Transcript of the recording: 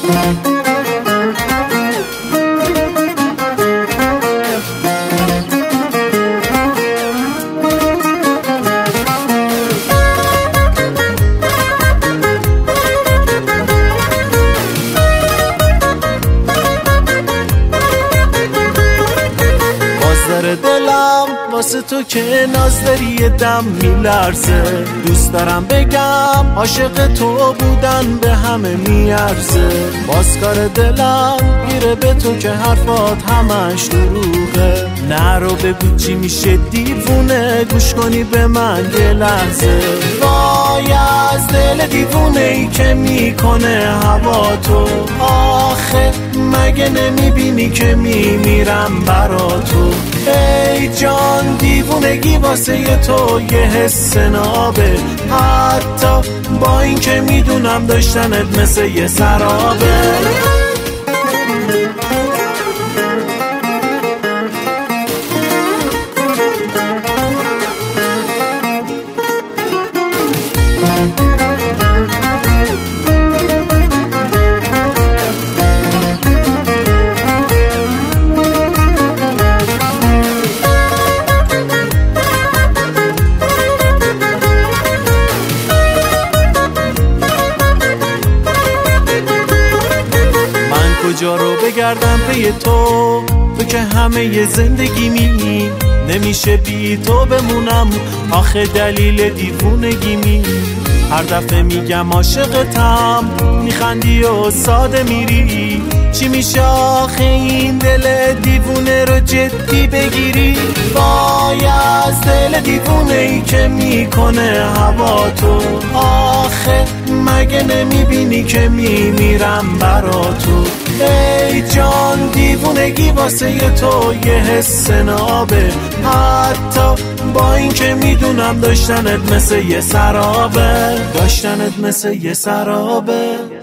دلم واسه تو که ناز داری یه دم میلرزه، دوست دارم بگم عاشق تو بودن به همه میارزه. بازکار دلم گیره به تو که حرفات همش دروغه، نرو بگو چی میشه دیوونه، گوش کنی به من یه لحظه. وای از دل دیوونه ای که میکنه هوا تو، آخه مگه نمیبینی که میمیرم برا تو. ای جان دیوونگی واسه ی تو یه حس نابه، حتی با این که میدونم داشتنت مثل یه سرابه. کجا رو بگردم پی تو که همه ی زندگیمی، نمیشه بی تو بمونم آخه دلیل دیوونگیمی. هر دفعه میگم عاشقتم میخندی و ساده میری، چی میشه آخه این دل دیوونه رو جدی بگیری؟ وای از دل دیوونه ای که میکنه هوا تو، آخه مگه نمیبینی که میمیرم برا تو. ای جان دیوونگی واسه ی تو یه حس نابه، حتی با این که میدونم داشتنت مثل یه سرابه، داشتنت مثل یه سرابه.